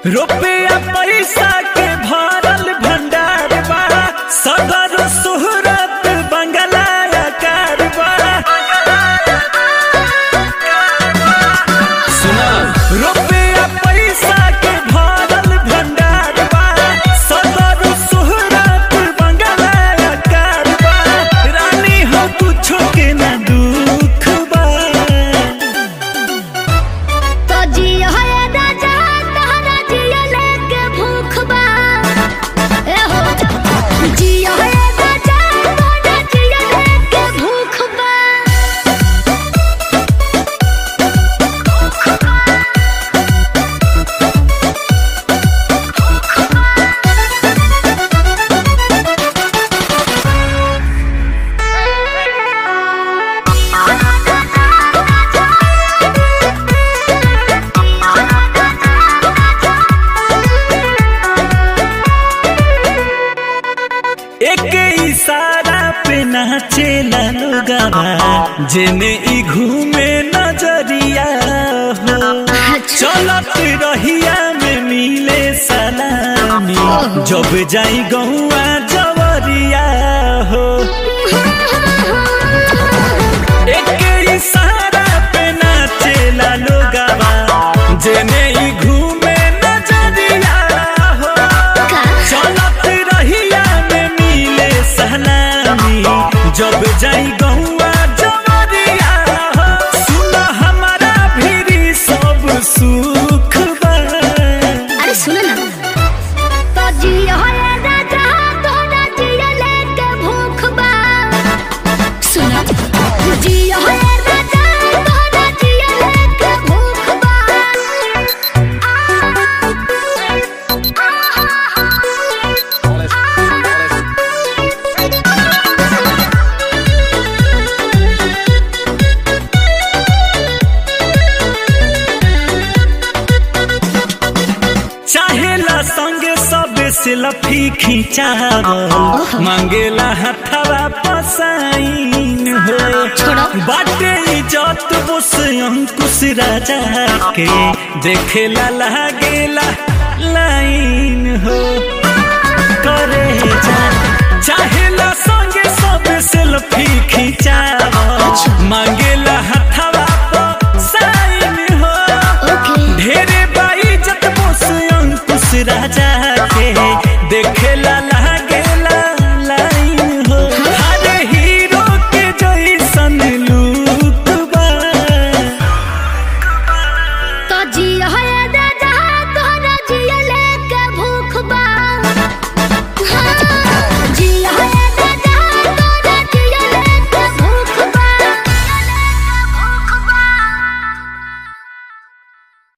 रुपया पैसा के भरल भंडार बा, सदर सुहरत बंगला कार बा। सुना रुपया पैसा के भरल भंडार बा, सदर सुहरत बंगला कार बा। रानी हो कुछो के ना दुख बा। तो जियो है राजा तहरा जियो लेके भूख बा। ए हो जियो है राजा तहरा जियो लेके भूख बा। एक इशारा पे नाचेला लोगवा, जेने ई घूमे नजरिया हो। चलत रहिया में मिले सलामी, जब जाई गौआ जवरिया हो। एक इशारा पे नाचेला लोगवा, जेने ई घूमे नजरिया हो। चलत रहिया में मिले सलामी, जब जाई गौआ जवरिया हो। सुना हमारा भी सब सुख बा। अरे सुनो ना, तो जियो है राजा तोहरा जियो लेके भूख बा। सुनो जियो है राजा तोहरा जियो लेके भूख बा। चाहेला संगे सब सेल्फी खिंचावल, मांगेला हथवा पसाइन हो। बाटे इज्जत बोस अंकुश राजा के, देखेला लागेला लाइन हो। करे जा चाहेला संगे सब सेल्फी खिंचावल, मांगेला हथवा